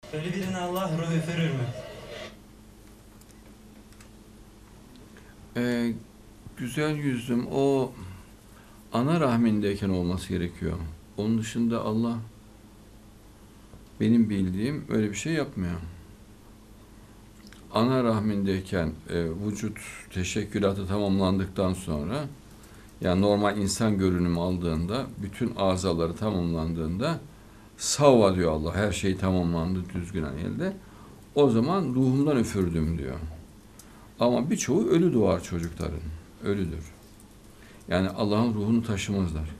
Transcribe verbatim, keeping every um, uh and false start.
Öyle birine Allah ruh üfürür mü? Ee, güzel yüzlüm o ana rahmindeyken olması gerekiyor. Onun dışında Allah benim bildiğim öyle bir şey yapmıyor. Ana rahmindeyken e, vücut teşekkülatı tamamlandıktan sonra, yani normal insan görünümü aldığında, bütün azaları tamamlandığında savva diyor Allah, her şey tamamlandı düzgün elde. O zaman ruhumdan üfürdüm diyor. Ama birçoğu ölü doğar çocukların. Ölüdür. Yani Allah'ın ruhunu taşımazlar.